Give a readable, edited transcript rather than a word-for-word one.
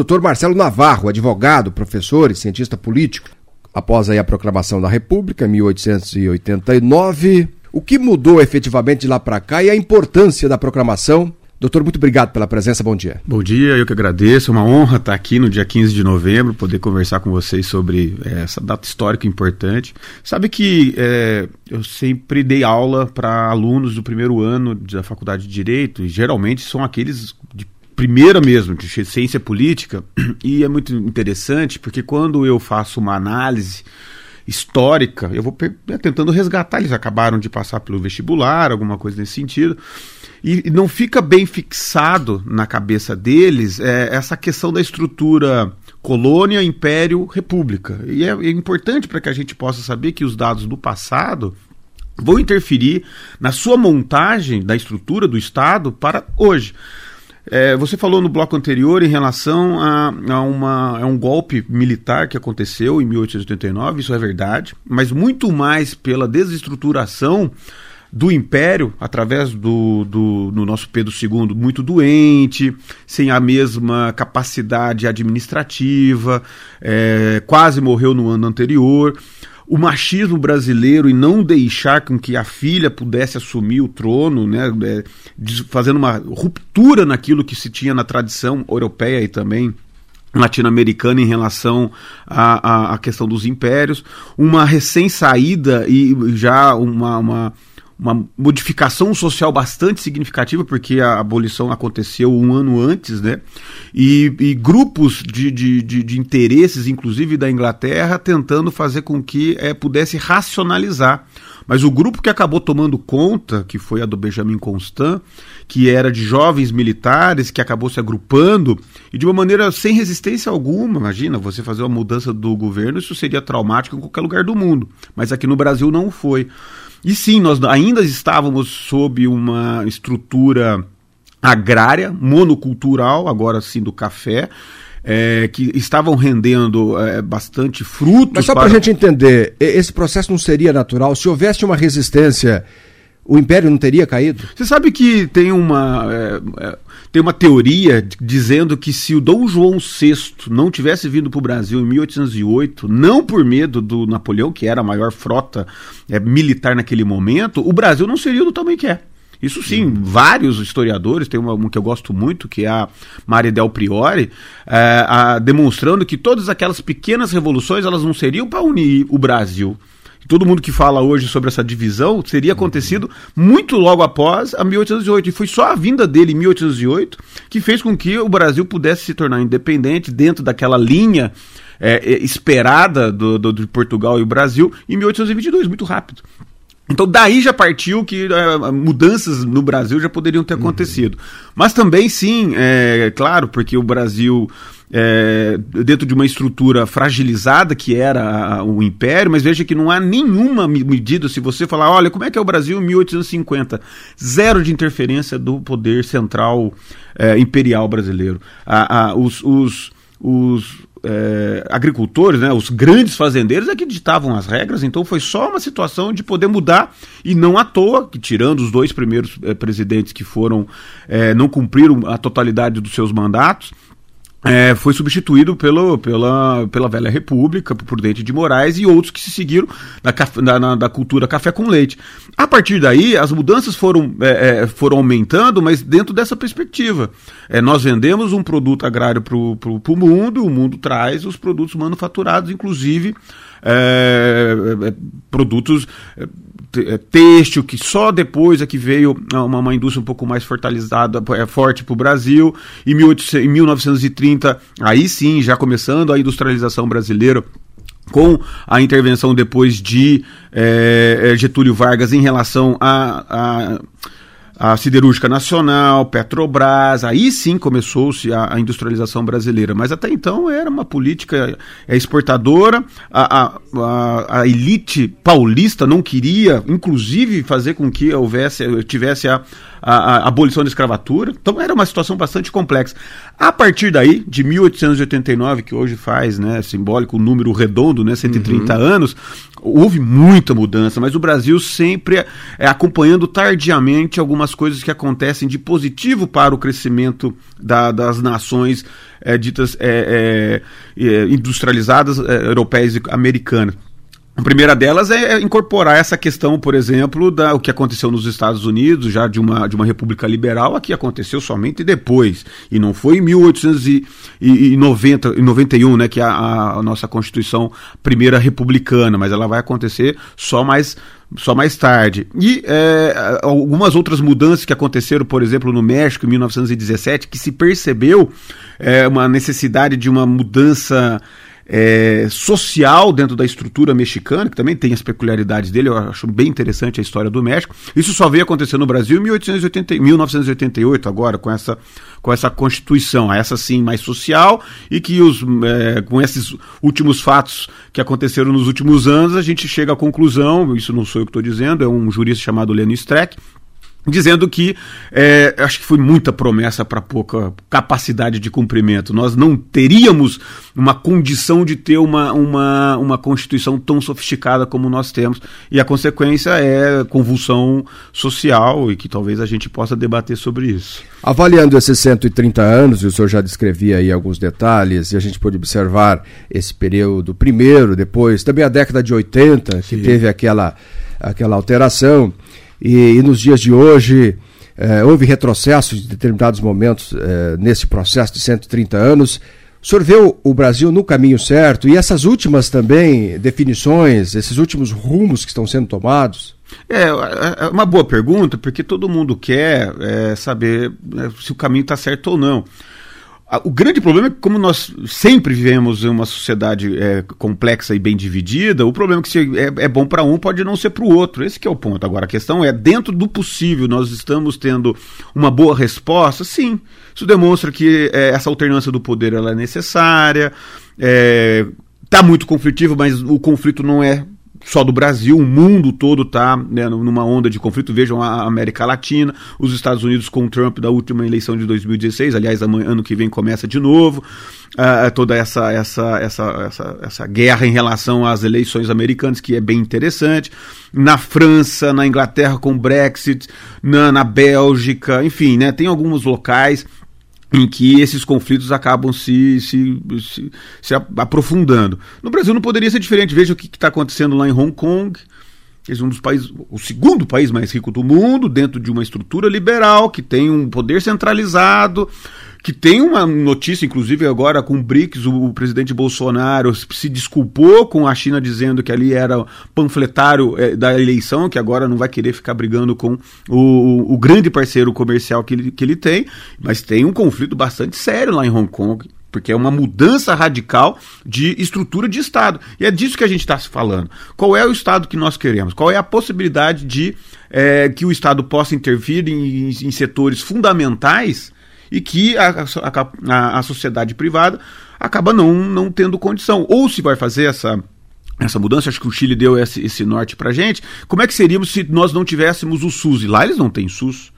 Dr. Marcelo Navarro, advogado, professor e cientista político. Após aí a proclamação da República, em 1889, o que mudou efetivamente de lá para cá e a importância da proclamação? Doutor, muito obrigado pela presença, bom dia. Bom dia, eu que agradeço, é uma honra estar aqui no dia 15 de novembro, poder conversar com vocês sobre essa data histórica importante. Sabe que eu sempre dei aula para alunos do primeiro ano da Faculdade de Direito, e geralmente são aqueles de primeira mesmo, de ciência política, e é muito interessante porque quando eu faço uma análise histórica, eu vou tentando resgatar, eles acabaram de passar pelo vestibular, alguma coisa nesse sentido, e não fica bem fixado na cabeça deles essa questão da estrutura colônia, império, república. E é importante para que a gente possa saber que os dados do passado vão interferir na sua montagem da estrutura do Estado para hoje. Você falou no bloco anterior em relação a um golpe militar que aconteceu em 1889, isso é verdade, mas muito mais pela desestruturação do Império, através do nosso Pedro II muito doente, sem a mesma capacidade administrativa, quase morreu no ano anterior. O machismo brasileiro e não deixar com que a filha pudesse assumir o trono, né, fazendo uma ruptura naquilo que se tinha na tradição europeia e também latino-americana em relação à questão dos impérios, uma recém-saída e já uma modificação social bastante significativa, porque a abolição aconteceu um ano antes, né? E grupos de interesses, inclusive da Inglaterra, tentando fazer com que pudesse racionalizar. Mas o grupo que acabou tomando conta, que foi a do Benjamin Constant, que era de jovens militares, que acabou se agrupando, e de uma maneira sem resistência alguma. Imagina, você fazer uma mudança do governo, isso seria traumático em qualquer lugar do mundo. Mas aqui no Brasil não foi. E sim, nós ainda estávamos sob uma estrutura agrária, monocultural, agora sim do café, que estavam rendendo bastante frutos. Mas só para a gente entender, esse processo não seria natural? Se houvesse uma resistência, o Império não teria caído? Você sabe que tem uma teoria dizendo que se o Dom João VI não tivesse vindo para o Brasil em 1808, não por medo do Napoleão, que era a maior frota militar naquele momento, o Brasil não seria do tamanho que é. Isso sim, vários historiadores, tem uma que eu gosto muito, que é a Maria Del Priore, demonstrando que todas aquelas pequenas revoluções elas não seriam para unir o Brasil. Todo mundo que fala hoje sobre essa divisão teria acontecido muito logo após a 1808. E foi só a vinda dele em 1808 que fez com que o Brasil pudesse se tornar independente dentro daquela linha esperada de Portugal e o Brasil em 1822, muito rápido. Então daí já partiu que mudanças no Brasil já poderiam ter acontecido. Mas também sim, claro, porque o Brasil... dentro de uma estrutura fragilizada que era o Império, mas veja que não há nenhuma medida, se você falar, olha, como é que é o Brasil em 1850? Zero de interferência do poder central imperial brasileiro. Os agricultores, né, os grandes fazendeiros é que ditavam as regras, então foi só uma situação de poder mudar, e não à toa, que tirando os dois primeiros presidentes que foram não cumpriram a totalidade dos seus mandatos, foi substituído pela Velha República, por Prudente de Moraes e outros que se seguiram da cultura café com leite. A partir daí, as mudanças foram aumentando, mas dentro dessa perspectiva. Nós vendemos um produto agrário para o mundo, o mundo traz os produtos manufaturados, inclusive produtos têxtil, que só depois é que veio uma indústria um pouco mais fortalecida, forte para o Brasil. Em 1930, aí sim, já começando a industrialização brasileira, com a intervenção depois de Getúlio Vargas em relação a Siderúrgica Nacional, Petrobras, aí sim começou-se a industrialização brasileira, mas até então era uma política exportadora, a elite paulista não queria, inclusive, fazer com que tivesse a abolição da escravatura. Então era uma situação bastante complexa. A partir daí, de 1889, que hoje faz, né, simbólico, um número redondo, né, 130 anos, houve muita mudança, mas o Brasil sempre acompanhando tardiamente algumas coisas que acontecem de positivo para o crescimento das nações ditas industrializadas, europeias e americanas. A primeira delas é incorporar essa questão, por exemplo, o que aconteceu nos Estados Unidos, já de uma república liberal, aqui aconteceu somente depois, e não foi em 1891, né, que é a nossa Constituição primeira republicana, mas ela vai acontecer só mais tarde. E algumas outras mudanças que aconteceram, por exemplo, no México, em 1917, que se percebeu uma necessidade de uma mudança social dentro da estrutura mexicana, que também tem as peculiaridades dele. Eu acho bem interessante a história do México. Isso só veio acontecer no Brasil em 1988, agora, com essa Constituição, essa sim mais social, e que com esses últimos fatos que aconteceram nos últimos anos, a gente chega à conclusão, isso não sou eu que estou dizendo, é um jurista chamado Leno Streck, dizendo que acho que foi muita promessa para pouca capacidade de cumprimento. Nós não teríamos uma condição de ter uma Constituição tão sofisticada como nós temos, e a consequência é convulsão social, e que talvez a gente possa debater sobre isso. Avaliando esses 130 anos, e o senhor já descrevia aí alguns detalhes, e a gente pôde observar esse período primeiro, depois também a década de 80, que Sim. teve aquela alteração. E nos dias de hoje houve retrocessos em determinados momentos nesse processo de 130 anos. O senhor vê o Brasil no caminho certo? E essas últimas também definições, esses últimos rumos que estão sendo tomados? É uma boa pergunta, porque todo mundo quer saber se o caminho está certo ou não. O grande problema é que, como nós sempre vivemos em uma sociedade complexa e bem dividida, o problema é que se é bom para um pode não ser para o outro. Esse que é o ponto. Agora, a questão é, dentro do possível, nós estamos tendo uma boa resposta? Sim. Isso demonstra que essa alternância do poder ela é necessária, está muito conflitivo, mas o conflito não é só do Brasil, o mundo todo está, né, numa onda de conflito. Vejam a América Latina, os Estados Unidos com o Trump da última eleição de 2016, aliás, ano que vem começa de novo, toda essa guerra em relação às eleições americanas, que é bem interessante. Na França, na Inglaterra com o Brexit, na Bélgica, enfim, né, tem alguns locais em que esses conflitos acabam se aprofundando. No Brasil não poderia ser diferente. Veja o que está acontecendo lá em Hong Kong. É um dos países, o segundo país mais rico do mundo, dentro de uma estrutura liberal, que tem um poder centralizado, que tem uma notícia, inclusive agora com o BRICS, o presidente Bolsonaro se desculpou com a China, dizendo que ali era panfletário da eleição, que agora não vai querer ficar brigando com o grande parceiro comercial que ele tem, mas tem um conflito bastante sério lá em Hong Kong, porque é uma mudança radical de estrutura de Estado. E é disso que a gente está se falando. Qual é o Estado que nós queremos? Qual é a possibilidade de que o Estado possa intervir em setores fundamentais e que a sociedade privada acaba não tendo condição? Ou se vai fazer essa mudança, acho que o Chile deu esse norte pra gente, como é que seríamos se nós não tivéssemos o SUS? E lá eles não têm SUS.